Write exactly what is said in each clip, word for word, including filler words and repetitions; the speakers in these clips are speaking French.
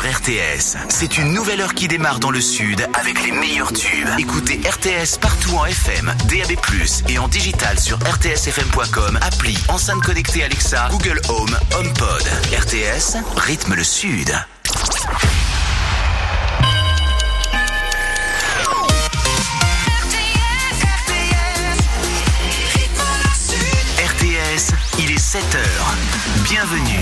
R T S. C'est une nouvelle heure qui démarre dans le sud avec les meilleurs tubes. Écoutez R T S partout en F M, D A B plus, et en digital sur r t s f m point com, appli, enceinte connectée Alexa, Google Home, HomePod. R T S, rythme le sud. Il est sept heures. Bienvenue.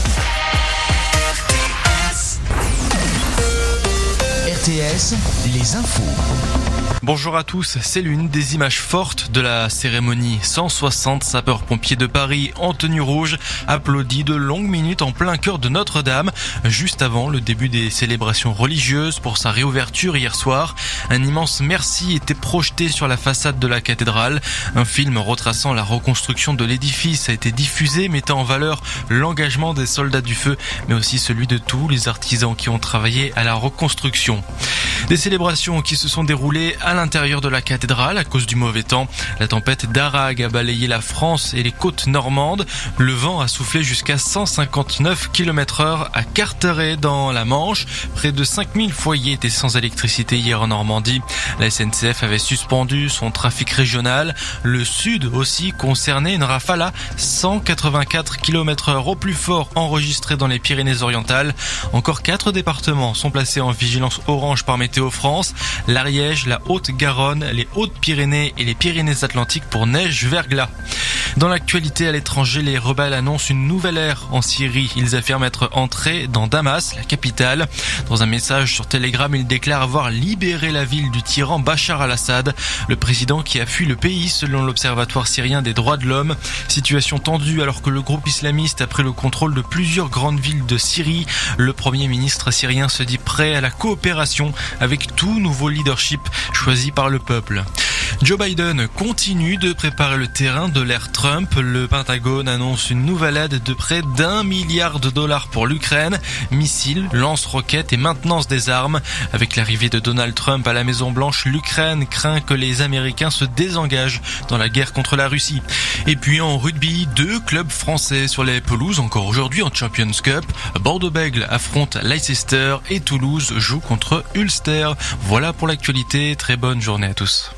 R T S, les infos. Bonjour à tous, c'est l'une des images fortes de la cérémonie. cent soixante sapeurs-pompiers de Paris en tenue rouge applaudis de longues minutes en plein cœur de Notre-Dame, juste avant le début des célébrations religieuses pour sa réouverture hier soir. Un immense merci était projeté sur la façade de la cathédrale. Un film retraçant la reconstruction de l'édifice a été diffusé, mettant en valeur l'engagement des soldats du feu, mais aussi celui de tous les artisans qui ont travaillé à la reconstruction. Des célébrations qui se sont déroulées à l'intérieur de la cathédrale à cause du mauvais temps. La tempête Darag a balayé la France et les côtes normandes. Le vent a soufflé jusqu'à cent cinquante-neuf kilomètres heure à Carteret dans la Manche. Près de cinq mille foyers étaient sans électricité hier en Normandie. La S N C F avait suspendu son trafic régional. Le sud aussi concerné, une rafale à cent quatre-vingt-quatre kilomètres heure au plus fort enregistré dans les Pyrénées-Orientales. Encore quatre départements sont placés en vigilance orange par Météo France. L'Ariège, la Haute-Garonne, les Hautes-Pyrénées et les Pyrénées-Atlantiques pour neige-verglas. Dans l'actualité à l'étranger, les rebelles annoncent une nouvelle ère en Syrie. Ils affirment être entrés dans Damas, la capitale. Dans un message sur Telegram, ils déclarent avoir libéré la ville du tyran Bachar al-Assad, le président qui a fui le pays selon l'Observatoire syrien des droits de l'homme. Situation tendue alors que le groupe islamiste a pris le contrôle de plusieurs grandes villes de Syrie. Le premier ministre syrien se dit prêt à la coopération avec tout nouveau leadership choisi par le peuple. Joe Biden continue de préparer le terrain de l'ère Trump. Le Pentagone annonce une nouvelle aide de près d'un milliard de dollars pour l'Ukraine. Missiles, lance-roquettes et maintenance des armes. Avec l'arrivée de Donald Trump à la Maison-Blanche, l'Ukraine craint que les Américains se désengagent dans la guerre contre la Russie. Et puis en rugby, deux clubs français sur les pelouses encore aujourd'hui en Champions Cup. Bordeaux-Bègles affronte Leicester et Toulouse joue contre Ulster. Voilà pour l'actualité. Très bonne journée à tous.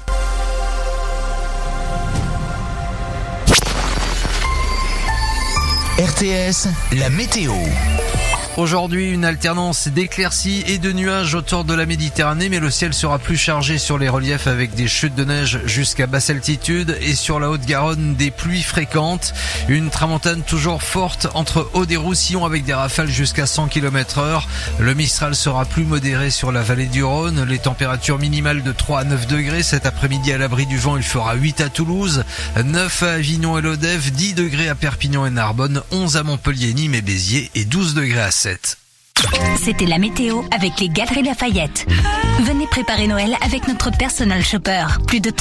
R T S, la météo. Aujourd'hui, une alternance d'éclaircies et de nuages autour de la Méditerranée, mais le ciel sera plus chargé sur les reliefs avec des chutes de neige jusqu'à basse altitude et sur la Haute-Garonne, des pluies fréquentes. Une tramontane toujours forte entre Aude et Roussillon avec des rafales jusqu'à cent kilomètres heure. Le Mistral sera plus modéré sur la vallée du Rhône. Les températures minimales de trois à neuf degrés. Cet après-midi à l'abri du vent, il fera huit à Toulouse, neuf à Avignon et Lodève, dix degrés à Perpignan et Narbonne, onze à Montpellier, Nîmes et Béziers et douze degrés à Sète. C'était la météo avec les Galeries Lafayette. Venez préparer Noël avec notre personal shopper. Plus de